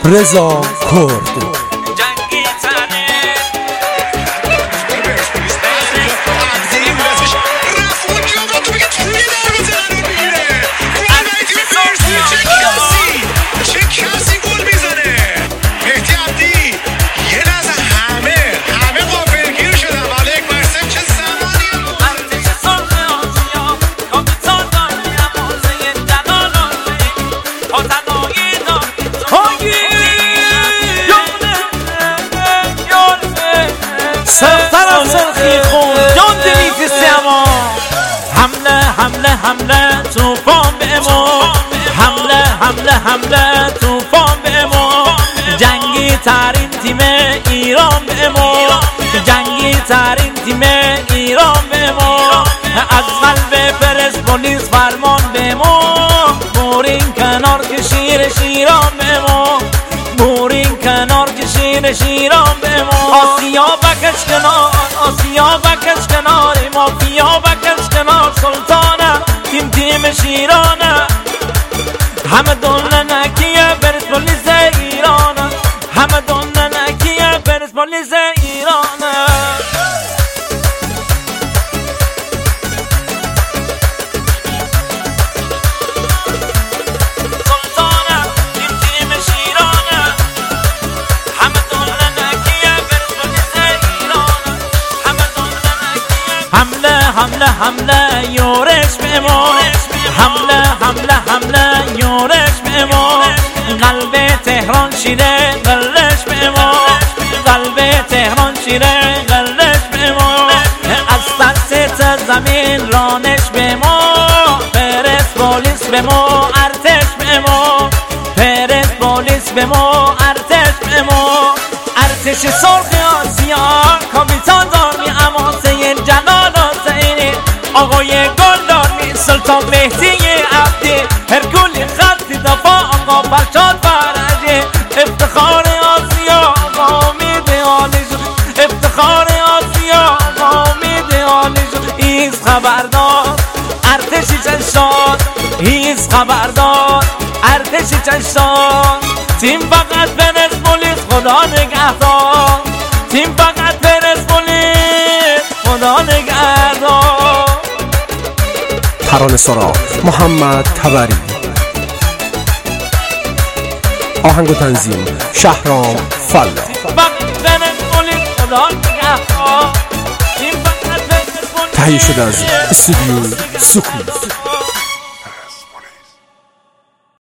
رضا کرد. حمله توفان به ما، حمله توفان به ما، جنگی ترین تیم ایران به ما، جنگی ترین تیم ایران به ما، از قلب پرسپولیس فرمان به ما، بورین کنار که شیران به ما، بورین کنار که شیران به ما، آسیا بکش کنار، آسیا بکش کنار، مافیا بکش کنار، سلطانه تیم شیرانه، همه دونه نکیه پرسپولیس ایرانه، همه دونه نکیه پرسپولیس ایرانه. سلطانه تیم شیرانه، همه دونه نکیه پرسپولیس ایرانه، همه دونه نکیه. حمله یورش به ما، حمله یورش به ما، قلب تهران شیره قلش به ما، قلب تهران شیره قلش به ما، از سر زمین رانش به ما، پرسپولیس به ما، ارتش به ما، پرسپولیس به ما، ارتش به ما، ارتش سرخ آسیا، کاپیتان دارمی اماسه جلال حسینی، آقای گلدار سلطان مهدی عبدی، هرکولی خط دفاع آقا فرشاد فرجی، افتخار آسیا آقا میدهانی شد، افتخار آسیا آقا میدهانی شد، ایست خبردار ارتشی چشان، ایست خبردار ارتشی چشان، تیم فقط پرسپولیس خدا نگهدار، تیم فقط پرسپولیس خدا نگهدار. ترانه سرا محمد تبری، آهنگ و تنظیم شهرام فله. تهیه شده از استودیو سکوت.